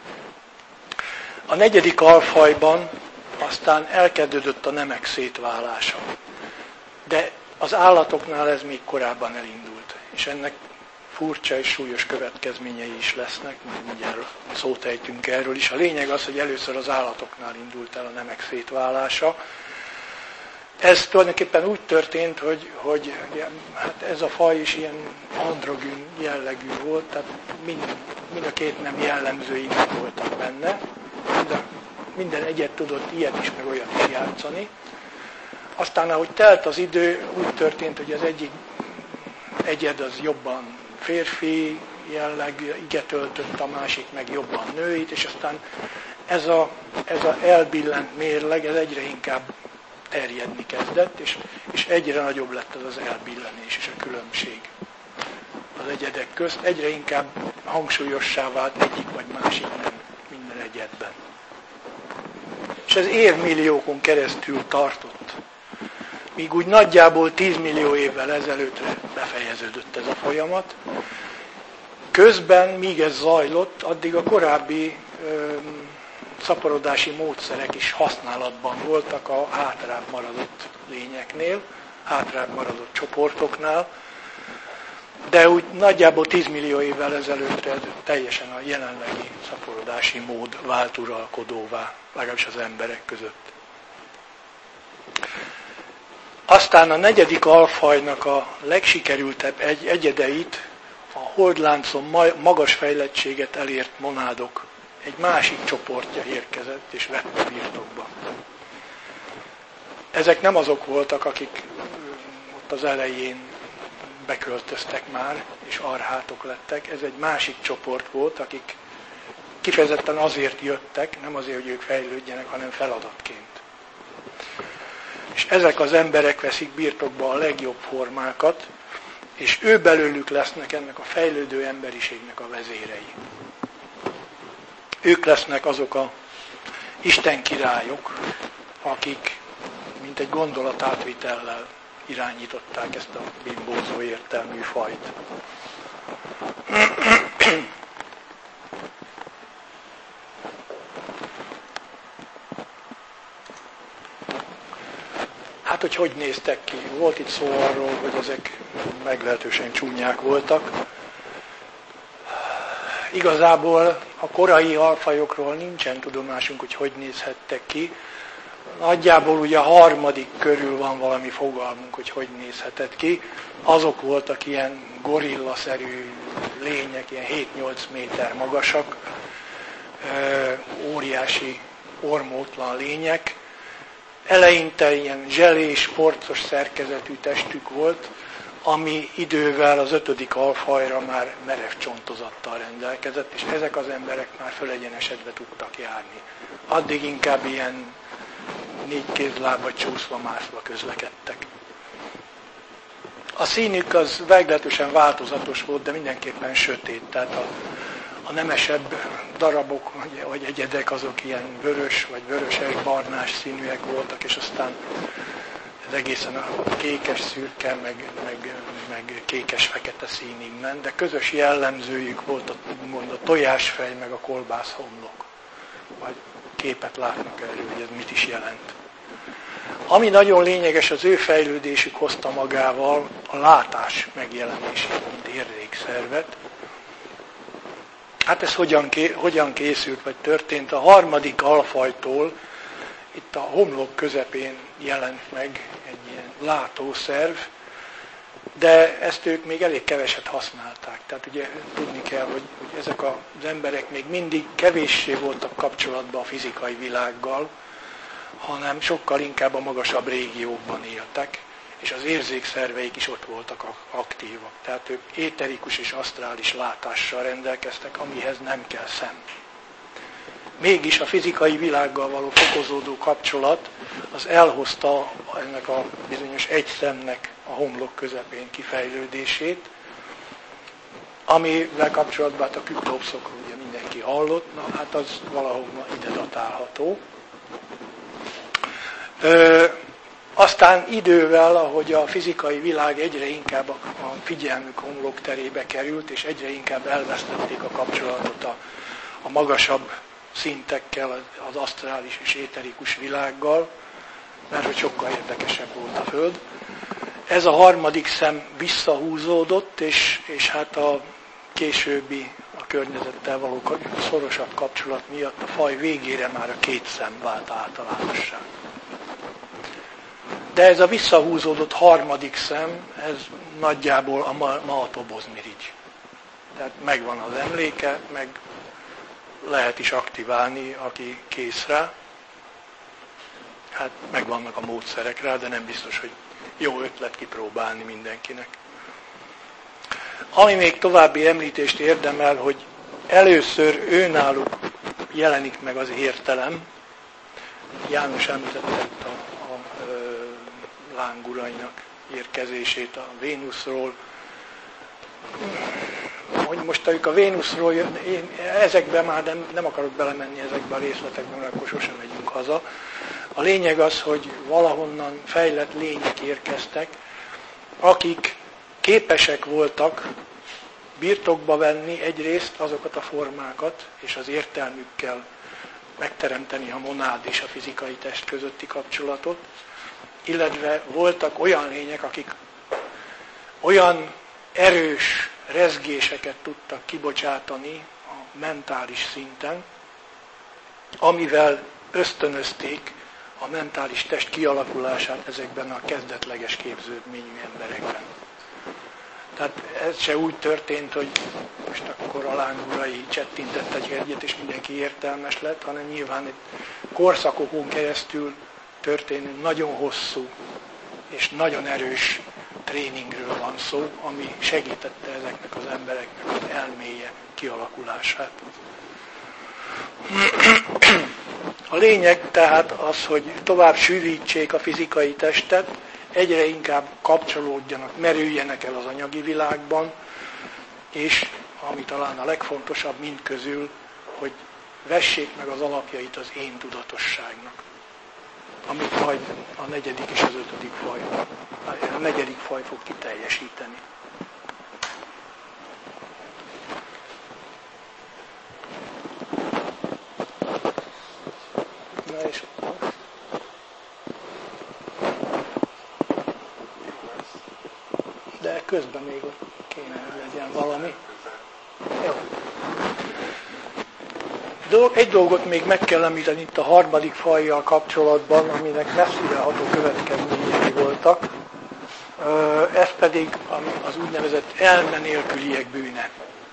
A 4. alfajban aztán elkezdődött a nemek szétválása. De az állatoknál ez még korábban elindult. És ennek furcsa és súlyos következményei is lesznek, majd mindjárt szót ejtünk erről is. A lényeg az, hogy először az állatoknál indult el a nemek szétválása. Ez tulajdonképpen úgy történt, hogy hát ez a faj is ilyen androgyn jellegű volt, tehát mind a 2 nem jellemzői meg voltak benne. Minden egyet tudott ilyet is, meg olyat is játszani. Aztán, ahogy telt az idő, úgy történt, hogy az egyik egyed az jobban férfi jelleg, igetöltött, a másik meg jobban nőit, és aztán ez a elbillent mérleg, ez egyre inkább terjedni kezdett, és egyre nagyobb lett az elbillenés és a különbség az egyedek közt. Egyre inkább hangsúlyossá vált egyik vagy másik nem minden egyedben. És ez évmilliókon keresztül tartott. Míg úgy nagyjából 10 millió évvel ezelőttre befejeződött ez a folyamat. Közben, míg ez zajlott, addig a korábbi szaporodási módszerek is használatban voltak a hátrább maradott lényeknél, hátrább maradott csoportoknál, de úgy nagyjából 10 millió évvel ezelőttre teljesen a jelenlegi szaporodási mód vált uralkodóvá, legalábbis az emberek között. Aztán a 4. alfajnak a legsikerültebb egyedeit a holdláncon magas fejlettséget elért monádok egy másik csoportja érkezett és vette birtokba. Ezek nem azok voltak, akik ott az elején beköltöztek már, és arhátok lettek. Ez egy másik csoport volt, akik kifejezetten azért jöttek, nem azért, hogy ők fejlődjenek, hanem feladatként. És ezek az emberek veszik birtokba a legjobb formákat, és ő belőlük lesznek ennek a fejlődő emberiségnek a vezérei. Ők lesznek azok a Isten királyok, akik mint egy gondolatátvitellel irányították ezt a bimbózó értelmű fajt. Hát, hogy néztek ki? Volt itt szó arról, hogy ezek meglehetősen csúnyák voltak. Igazából a korai alfajokról nincsen tudomásunk, hogy nézhettek ki. Nagyjából ugye a 3. körül van valami fogalmunk, hogy nézhetett ki. Azok voltak ilyen gorillaszerű lények, ilyen 7-8 méter magasak, óriási ormótlan lények. Eleinte ilyen zselés, porcos szerkezetű testük volt, ami idővel az 5. alfajra már merev csontozattal rendelkezett, és ezek az emberek már fölegyenesedve tudtak járni. Addig inkább ilyen 4 kézlábba csúszva-mászva közlekedtek. A színük az meglehetősen változatos volt, de mindenképpen sötét. Tehát a A nemesebb darabok, vagy egyedek, azok ilyen vörös, vagy vöröses-barnás színűek voltak, és aztán ez egészen a kékes, szürke, meg kékes-fekete színig ment, de közös jellemzőjük volt úgymond a tojásfej, meg a kolbászhomlok. Vagy képet látnak erről, hogy ez mit is jelent. Ami nagyon lényeges, az ő fejlődésük hozta magával a látás megjelenését, mint érzékszervet. Hát ez hogyan készült, vagy történt? A harmadik alfajtól, itt a homlok közepén jelent meg egy ilyen látószerv, de ezt ők még elég keveset használták. Tehát ugye tudni kell, hogy ezek az emberek még mindig kevéssé voltak kapcsolatban a fizikai világgal, hanem sokkal inkább a magasabb régiókban éltek, és az érzékszerveik is ott voltak aktívak. Tehát ők éterikus és asztrális látással rendelkeztek, amihez nem kell szem. Mégis a fizikai világgal való fokozódó kapcsolat az elhozta ennek a bizonyos egy szemnek a homlok közepén kifejlődését, amivel kapcsolatban hát a küklopszokról ugye mindenki hallott, na hát az valahol ide datálható. Aztán idővel, ahogy a fizikai világ egyre inkább a figyelmük homlokterébe került, és egyre inkább elvesztették a kapcsolatot a magasabb szintekkel, az asztrális és éterikus világgal, mert hogy sokkal érdekesebb volt a Föld. Ez a harmadik szem visszahúzódott, és hát a későbbi, a környezettel való szorosabb kapcsolat miatt a faj végére már a két szem vált általánossá. De ez a visszahúzódott harmadik szem, ez nagyjából a Maatobozmirigy. Tehát megvan az emléke, meg lehet is aktiválni, aki kész rá. Hát megvannak a módszerek rá, de nem biztos, hogy jó ötlet kipróbálni mindenkinek. Ami még további említést érdemel, hogy először őnáluk jelenik meg az értelem. János említette itt a lángurainak érkezését a Vénuszról. Hogy most a Vénuszról jön, én ezekben már nem akarok belemenni ezekbe a részletekbe, mert akkor sosem megyünk haza. A lényeg az, hogy valahonnan fejlett lények érkeztek, akik képesek voltak birtokba venni egyrészt azokat a formákat, és az értelmükkel megteremteni a monád és a fizikai test közötti kapcsolatot, illetve voltak olyan lények, akik olyan erős rezgéseket tudtak kibocsátani a mentális szinten, amivel ösztönözték a mentális test kialakulását ezekben a kezdetleges képződményű emberekben. Tehát ez se úgy történt, hogy most akkor a lángurai csettintettek egyet, és mindenki értelmes lett, hanem nyilván egy korszakokon keresztül történő nagyon hosszú és nagyon erős tréningről van szó, ami segítette ezeknek az embereknek az elméje kialakulását. A lényeg tehát az, hogy tovább sűrítsék a fizikai testet, egyre inkább kapcsolódjanak, merüljenek el az anyagi világban, és ami talán a legfontosabb mindközül, hogy vessék meg az alapjait az én tudatosságnak, amit majd a negyedik és az ötödik faj, a negyedik faj fog kiteljesíteni. Na és de közben még ott kéne, hogy legyen valami. Jó. Egy dolgot még meg kell említeni itt a harmadik fajjal kapcsolatban, aminek messzireható következményei voltak. Ez pedig az úgynevezett elme nélküliek bűne.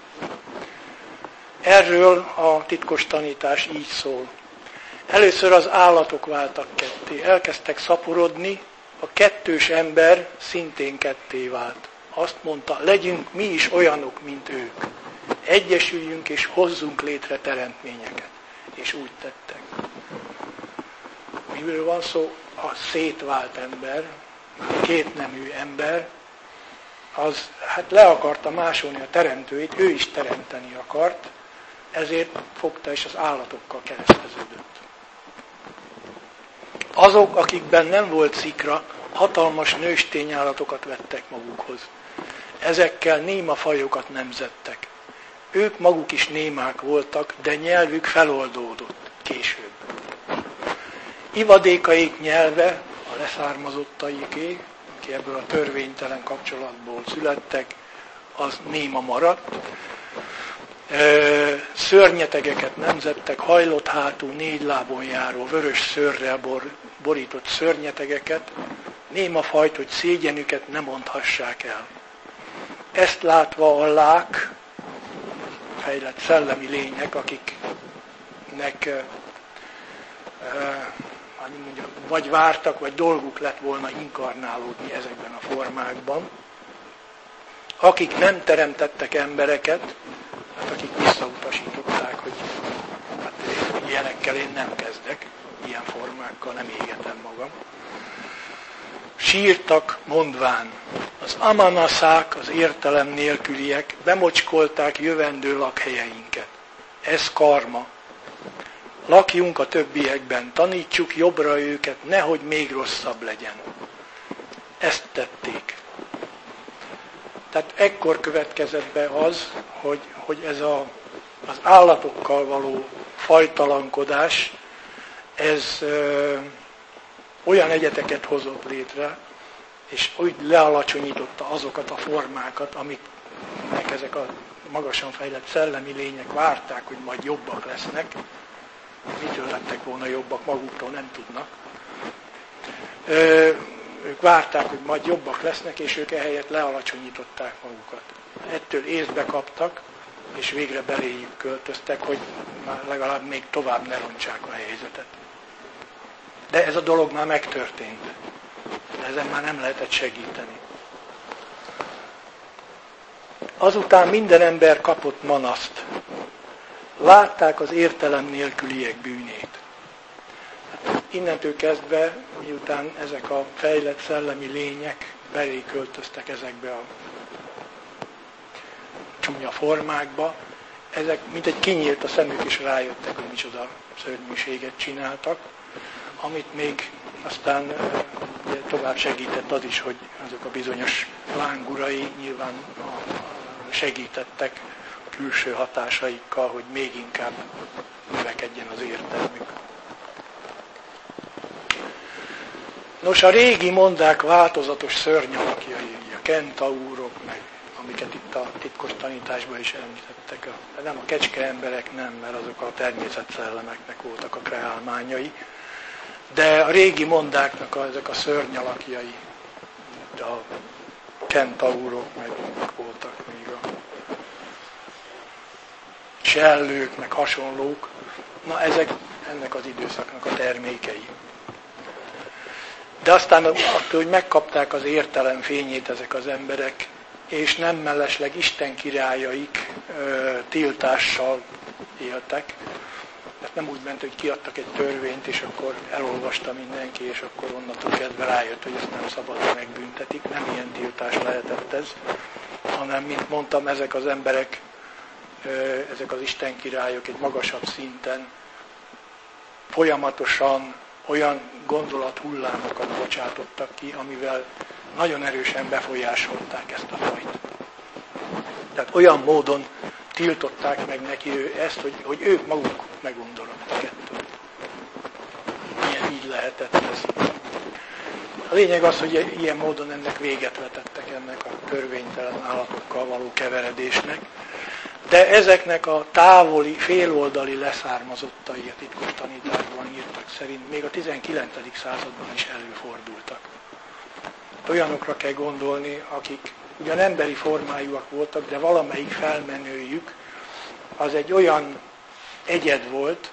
Erről a titkos tanítás így szól. Először az állatok váltak ketté, elkezdtek szaporodni, a kettős ember szintén ketté vált. Azt mondta, legyünk mi is olyanok, mint ők. Egyesüljünk és hozzunk létre teremtményeket. És úgy tettek. Miről van szó? A szétvált ember, a kétnemű ember, az hát le akarta másolni a teremtőit, ő is teremteni akart, ezért fogta és az állatokkal kereszteződött. Azok, akikben nem volt szikra, hatalmas nőstényállatokat vettek magukhoz. Ezekkel néma fajokat nemzettek. Ők maguk is némák voltak, de nyelvük feloldódott később. Ivadékaik nyelve, a leszármazottaiké, aki ebből a törvénytelen kapcsolatból születtek, az néma maradt. Szörnyetegeket nemzettek, hajlott hátú, 4 lábon járó, vörös szőrrel borított szörnyetegeket, néma fajt, hogy szégyenüket ne mondhassák el. Ezt látva a lák, fejlett szellemi lények, akiknek vagy vártak, vagy dolguk lett volna inkarnálódni ezekben a formákban, akik nem teremtettek embereket, hát akik visszautasították, hogy hát ilyenekkel én nem kezdek, ilyen formákkal nem égetem magam. Sírtak mondván, az amanaszák, az értelem nélküliek bemocskolták jövendő lakhelyeinket. Ez karma. Lakjunk a többiekben, tanítsuk jobbra őket, nehogy még rosszabb legyen. Ezt tették. Tehát ekkor következett be az, hogy ez az állatokkal való fajtalankodás, ez olyan egyeteket hozott létre, és úgy lealacsonyította azokat a formákat, amiknek ezek a magasan fejlett szellemi lények várták, hogy majd jobbak lesznek. Mitől lettek volna jobbak, maguktól nem tudnak. Ők várták, hogy majd jobbak lesznek, és ők ehelyett lealacsonyították magukat. Ettől észbe kaptak, és végre beléjük költöztek, hogy már legalább még tovább ne rontsák a helyzetet. De ez a dolog már megtörtént. Ezen már nem lehetett segíteni. Azután minden ember kapott manaszt. Látták az értelem nélküliek bűnét. Hát innentől kezdve, miután ezek a fejlett szellemi lények belé költöztek ezekbe a csúnya formákba, ezek mintegy kinyílt a szemük, és rájöttek, hogy micsoda szörnyűséget csináltak, amit még aztán tovább segített az is, hogy azok a bizonyos lángurai nyilván segítettek a külső hatásaikkal, hogy még inkább növekedjen az értelmük. Nos, a régi mondák változatos szörnyalakjai, a kentaurok, meg amiket itt a titkos tanításban is említettek. Nem a kecske emberek, nem, mert azok a természetszellemeknek voltak a kreálmányai, de a régi mondáknak ezek a szörnyalakjai, a kentaurok, meg voltak még a sellők, meg hasonlók. Na, ezek ennek az időszaknak a termékei. De aztán attól, hogy megkapták az értelem fényét ezek az emberek, és nem mellesleg Isten királyaik tiltással éltek. Tehát nem úgy ment, hogy kiadtak egy törvényt, és akkor elolvasta mindenki, és akkor onnantól kezdve rájött, hogy ezt nem szabad, megbüntetik. Nem ilyen tiltás lehetett ez, hanem, mint mondtam, ezek az emberek, ezek az Isten királyok egy magasabb szinten folyamatosan olyan gondolathullámokat bocsátottak ki, amivel nagyon erősen befolyásolták ezt a fajt. Tehát olyan módon tiltották meg neki ezt, hogy ők maguk meggondolodtak ettől. Így lehetett ez. A lényeg az, hogy ilyen módon ennek véget vetettek, ennek a törvénytelen állatokkal való keveredésnek, de ezeknek a távoli, féloldali leszármazottai a titkos tanításban írtak szerint még a 19. században is előfordultak. Olyanokra kell gondolni, akik ugyan emberi formájúak voltak, de valamelyik felmenőjük az egy olyan egyed volt,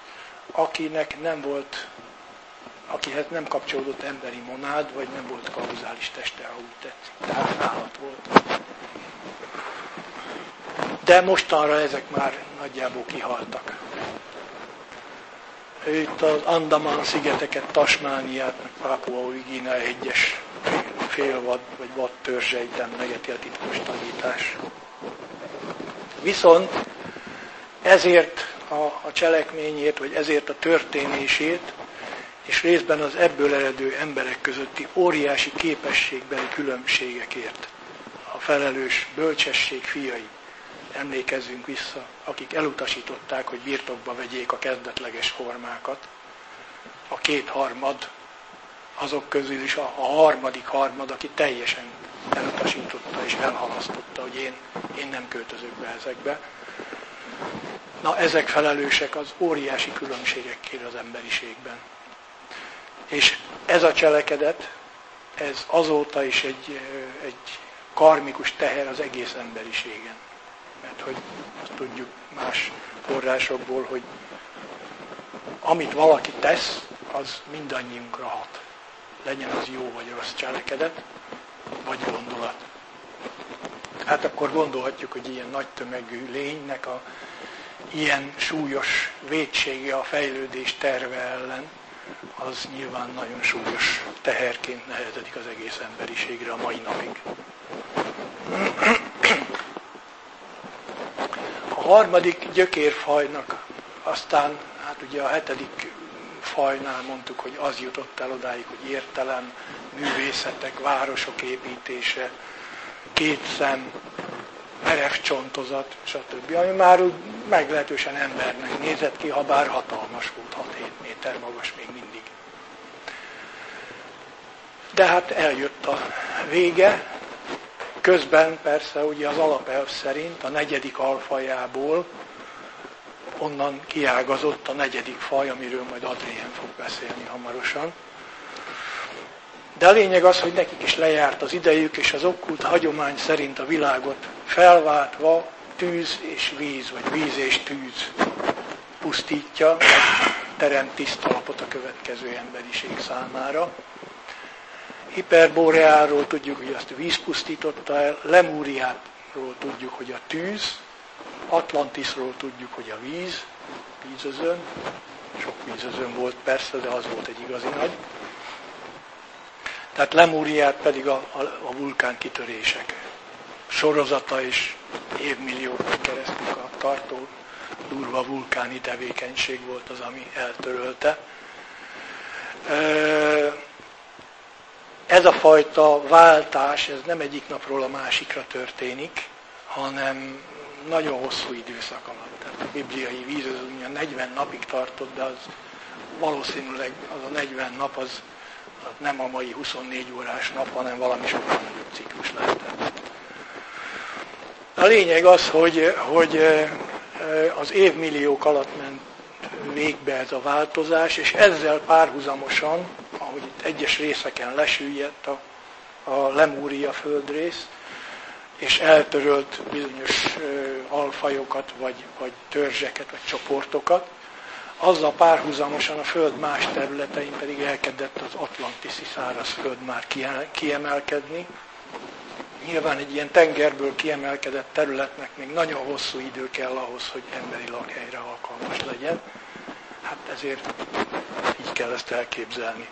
akihez nem kapcsolódott emberi monád, vagy nem volt kauzális teste, ha úgy tetszik. Tehát állat volt. De mostanra ezek már nagyjából kihaltak. Itt az Andamán-szigeteket, Tasmániát, meg Pápua-új-Guinea egyes félvad vagy vadtörzseit emlegeti a titkos tanítás. Viszont ezért a cselekményét, vagy ezért a történését, és részben az ebből eredő emberek közötti óriási képességbeli különbségekért a felelős bölcsesség fiai, emlékezzünk vissza, akik elutasították, hogy birtokba vegyék a kezdetleges formákat. A kétharmad, azok közül is a harmadik harmad, aki teljesen elutasította és elhalasztotta, hogy én nem költözök be ezekbe. Na, ezek felelősek az óriási különbségekért az emberiségben. És ez a cselekedet, ez azóta is egy karmikus teher az egész emberiségen. Mert hogy azt tudjuk más forrásokból, hogy amit valaki tesz, az mindannyiunkra hat. Legyen az jó vagy rossz cselekedet, vagy gondolat. Hát akkor gondolhatjuk, hogy ilyen nagy tömegű lénynek ilyen súlyos vétsége a fejlődés terve ellen, az nyilván nagyon súlyos teherként nehezedik az egész emberiségre a mai napig. A harmadik gyökérfajnak aztán, hát ugye a 7. fajnál mondtuk, hogy az jutott el odáig, hogy értelem, művészetek, városok építése, kétszem, merev csontozat, stb. Ami már úgy meglehetősen embernek nézett ki, ha bár hatalmas volt, 6-7 méter magas még mindig. De hát eljött a vége, közben persze ugye az alapelv szerint a 4. alfajából onnan kiágazott a 4. faj, amiről majd Adrien fog beszélni hamarosan. De a lényeg az, hogy nekik is lejárt az idejük, és az okkult hagyomány szerint a világot felváltva tűz és víz, vagy víz és tűz pusztítja, vagy teremt tiszta alapot a következő emberiség számára. Hiperboreáról tudjuk, hogy azt a víz pusztította el, Lemúriáról tudjuk, hogy a tűz, Atlantisról tudjuk, hogy a víz, vízözön, sok vízözön volt persze, de az volt egy igazi nagy. Tehát Lemúriát pedig a vulkánkitörések sorozata és évmilliókon keresztül tartó durva vulkáni tevékenység volt az, ami eltörölte. Ez a fajta váltás, ez nem egyik napról a másikra történik, hanem nagyon hosszú időszak alatt. Tehát a bibliai vízöző 40 napig tartott, de az valószínűleg az a 40 nap az nem a mai 24 órás nap, hanem valami sokkal nagyobb ciklus lehetett. A lényeg az, hogy az évmilliók alatt ment végbe ez a változás, és ezzel párhuzamosan, ahogy itt egyes részeken lesüllyedt a Lemúria földrész, és eltörölt bizonyos alfajokat, vagy törzseket, vagy csoportokat, azzal párhuzamosan a Föld más területein pedig elkezdett az atlantiszi szárazföld már kiemelkedni. Nyilván egy ilyen tengerből kiemelkedett területnek még nagyon hosszú idő kell ahhoz, hogy emberi lakhelyre alkalmas legyen. Hát ezért így kell ezt elképzelni.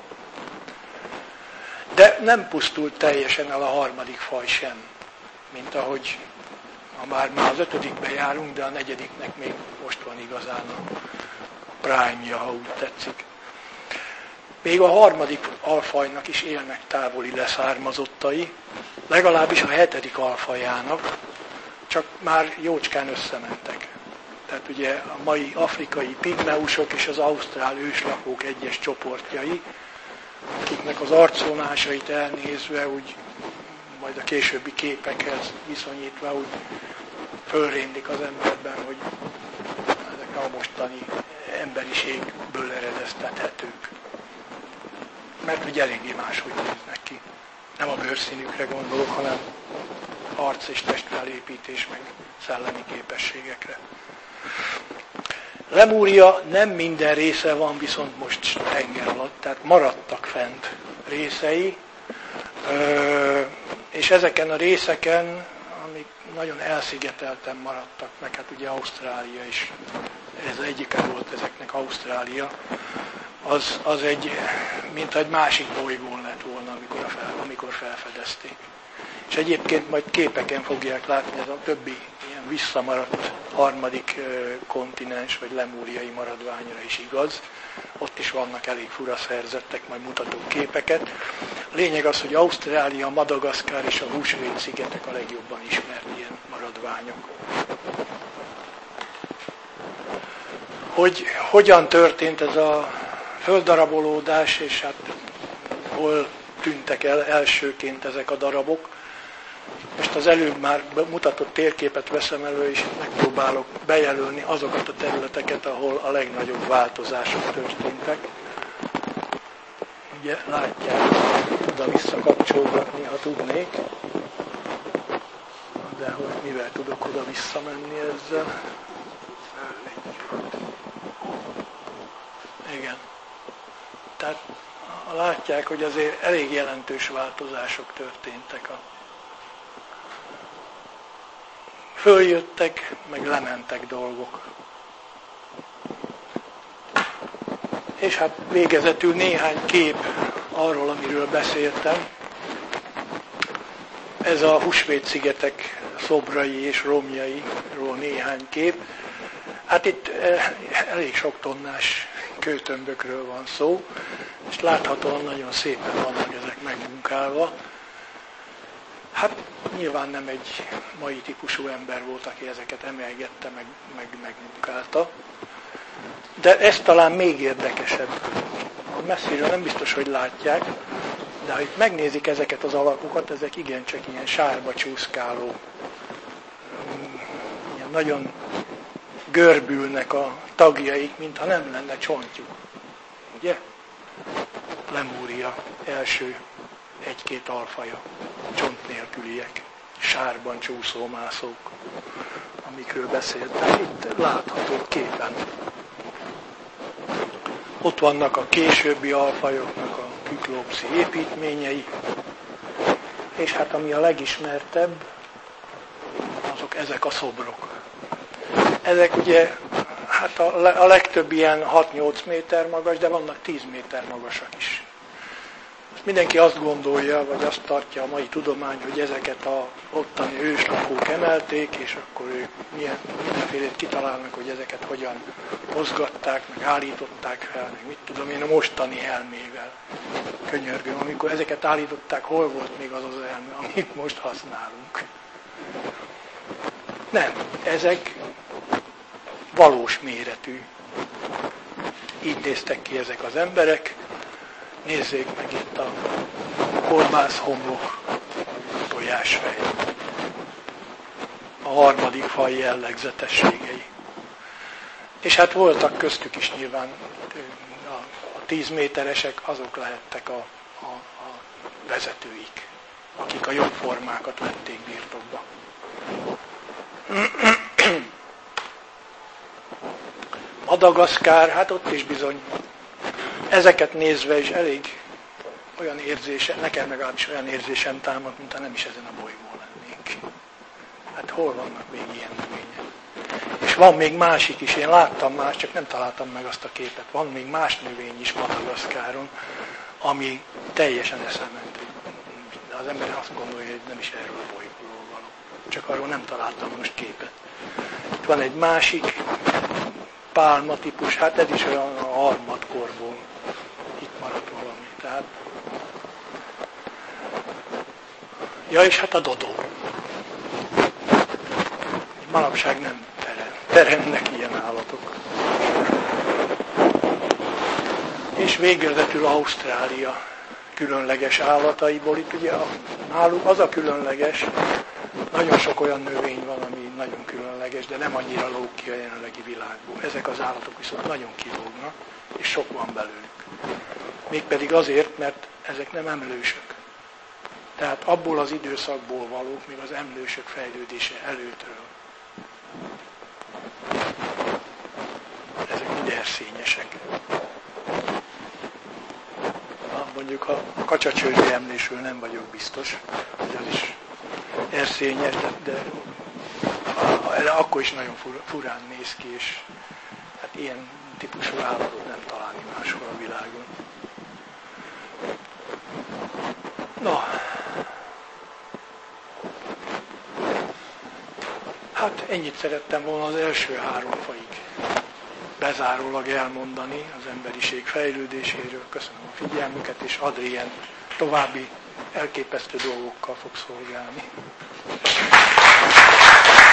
De nem pusztult teljesen el a 3. faj sem, mint ahogy már az 5-be járunk, de a 4-nek még most van igazán a prime-ja, ha úgy tetszik. Még a 3. alfajnak is élnek távoli leszármazottai, legalábbis a 7. alfajának, csak már jócskán összementek. Tehát ugye a mai afrikai pigmeusok és az ausztrál őslakók egyes csoportjai, akiknek az arcvonásait elnézve, úgy majd a későbbi képekhez viszonyítva, úgy fölréndik az emberben, hogy ezek a mostani emberiségből eredeztethetők. Mert ugye eléggé máshogy néznek ki. Nem a bőrszínükre gondolok, hanem arc és testfelépítés, meg szellemi képességekre. Lemúria nem minden része van viszont most tenger alatt, tehát maradtak fent részei, és ezeken a részeken, amik nagyon elszigetelten maradtak, meg hát ugye Ausztrália is, ez egyike volt ezeknek Ausztrália, az egy, mint egy másik bolygón lett volna, amikor felfedezték. És egyébként majd képeken fogják látni, ez a többi ilyen visszamaradt harmadik kontinens, vagy lemúriai maradványra is igaz. Ott is vannak elég fura szerzettek, majd mutatok képeket. A lényeg az, hogy Ausztrália, Madagaszkár és a Húsvét-szigetek a legjobban ismert ilyen maradványok. Hogy hogyan történt ez a földdarabolódás, és hát hol tűntek el elsőként ezek a darabok. Most az előbb már mutatott térképet veszem elő, és megpróbálok bejelölni azokat a területeket, ahol a legnagyobb változások történtek. Ugye látják, oda-vissza kapcsolgatni, ha tudnék. De hogy mivel tudok oda-vissza menni ezzel? Igen. Tehát látják, hogy azért elég jelentős változások történtek. Följöttek, meg lementek dolgok. És hát végezetül néhány kép arról, amiről beszéltem. Ez a Húsvét-szigetek szobrai és romjairól néhány kép. Hát itt elég sok tonnás kőtömbökről van szó, és láthatóan nagyon szépen vannak ezek megmunkálva. Hát nyilván nem egy mai típusú ember volt, aki ezeket emelgette, meg megmunkálta. De ez talán még érdekesebb. Messziről nem biztos, hogy látják, de ha itt megnézik ezeket az alakokat, ezek igencsak ilyen sárba csúszkáló, ilyen nagyon görbülnek a tagjaik, mintha nem lenne csontjuk. Ugye? Lemúria első egy-két alfaja, csont nélküliek, sárban csúszó mászók, amikről beszéltem, itt látható képen. Ott vannak a későbbi alfajoknak a küklópszi építményei, és hát ami a legismertebb, azok ezek a szobrok. Ezek ugye, hát a legtöbb ilyen 6-8 méter magas, de vannak 10 méter magasak is. Mindenki azt gondolja, vagy azt tartja a mai tudomány, hogy ezeket a ottani őslakók emelték, és akkor ők mindenfélét kitalálnak, hogy ezeket hogyan mozgatták, meg állították fel, meg mit tudom én a mostani elmével. Könyörgöm, amikor ezeket állították, hol volt még az az elme, amit most használunk. Nem, ezek valós méretű. Így néztek ki ezek az emberek. Nézzék meg itt a kolbászhomlok, tojásfej. A harmadik faj jellegzetességei. És hát voltak köztük is nyilván a 10 méteresek, azok lehettek a vezetőik, akik a jobb formákat vették birtokba. Madagaszkár, hát ott is bizony ezeket nézve is elég olyan érzése, nekem legalábbis olyan érzésem támad, mintha nem is ezen a bolygón lennénk. Hát hol vannak még ilyen növények? És van még másik is, én láttam más, csak nem találtam meg azt a képet. Van még más növény is Madagaszkáron, ami teljesen eszement. De az ember azt gondolja, hogy nem is erről a bolygóról való. Csak arról nem találtam most képet. Itt van egy másik pálma típus, hát ez is olyan a harmadkorból. Itt maradt valami. Tehát... Ja, és hát a dodó. Manapság nem teremnek ilyen állatok. És végezetül Ausztrália különleges állataiból. Itt ugye náluk az a különleges, nagyon sok olyan növény van, ami nagyon különleges, de nem annyira lóg ki a jelenlegi világból. Ezek az állatok viszont nagyon kilógnak, és sok van belőlük. Mégpedig azért, mert ezek nem emlősök. Tehát abból az időszakból valók, még az emlősök fejlődése előttről. Ezek mind erszényesek. Mondjuk a kacsacsőrű emlésről nem vagyok biztos, hogy az is erszényes, de akkor is nagyon furán néz ki, és hát ilyen típusú állatot nem találni máshol a világon. Na, hát Hát ennyit szerettem volna az első 3 fajig bezárólag elmondani az emberiség fejlődéséről. Köszönöm a figyelmüket, és Adrien további elképesztő dolgokkal fog szolgálni.